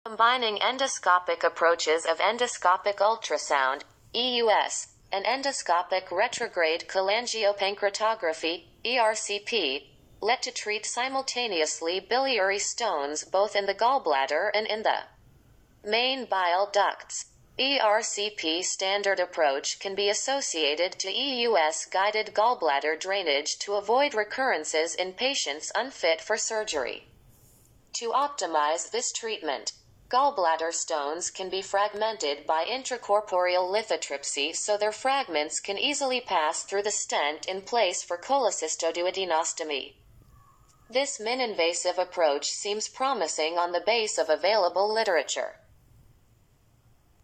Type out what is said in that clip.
Combining endoscopic approaches of endoscopic ultrasound, EUS, and endoscopic retrograde cholangiopancreatography, ERCP, led to treat simultaneously biliary stones both in the gallbladder and in the main bile ducts. ERCP standard approach can be associated to EUS-guided gallbladder drainage to avoid recurrences in patients unfit for surgery. To optimize this treatment, gallbladder stones can be fragmented by intracorporeal lithotripsy so their fragments can easily pass through the stent in place for cholecystoduodenostomy. This min-invasive approach seems promising on the base of available literature.